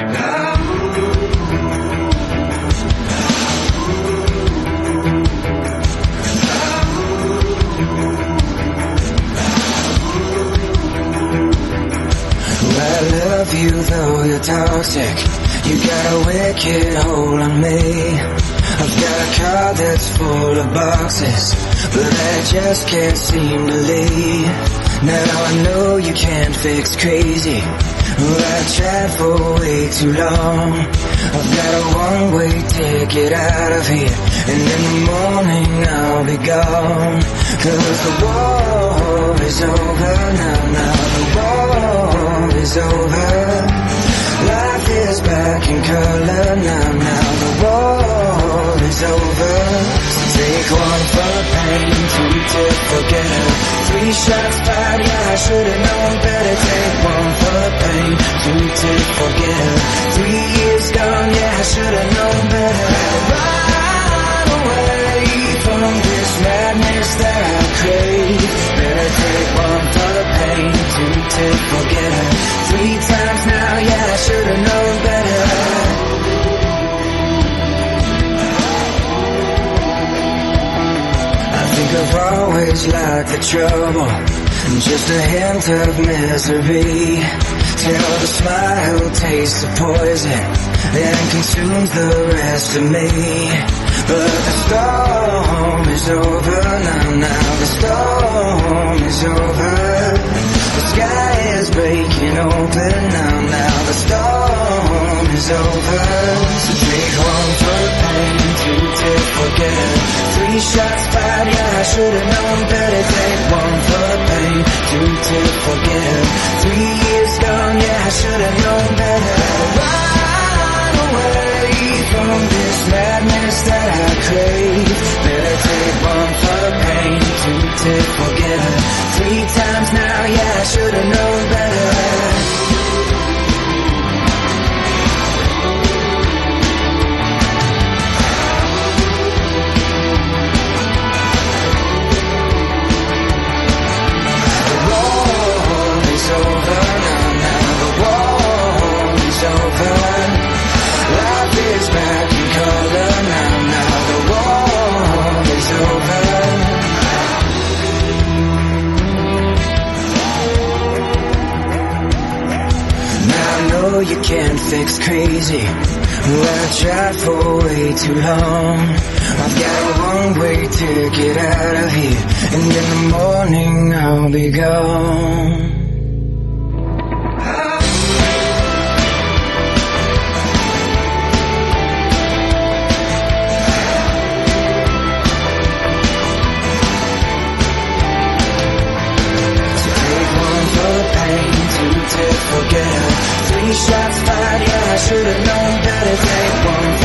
I love you though you're toxic. You got a wicked hold on me. I've got a car that's full of boxes, but I just can't seem to leave. Now I know you can't fix crazy. Well, I tried for way too long. I've got a one-way ticket out of here, and in the morning I'll be gone. 'Cause the war is over now, the war is over. Life is back in color now the war is over. So take one for the pain, two to forget her. 3 shots fired, yeah, I should've known better. Take one for the pain, two to forget her. 3 years gone, yeah, I should've known better. Run away from this madness that I crave. Better take one for the pain, two to forget her. 3 times now, yeah, I should've known better. I think I've always liked the trouble, just a hint of misery, till the smile tastes of poison and consumes the rest of me. But the storm is over now the storm is over. The sky is breaking open now the storm is over. So take one for the pain, two to forget her. 3 shots fired, yeah, I should've known better. Take one for the pain, two to forget her. 3 years gone, yeah, I should've known better. Run away from this madness that I crave. Better take one for the pain, two to forget her. 3 times now, yeah, I should've known better. You can't fix crazy. Well, I tried for way too long. I've got a one-way ticket out of here, and in the morning I'll be gone. So take one for the pain, two to forget her. 3 shots fired, yeah, I should've known better. Take one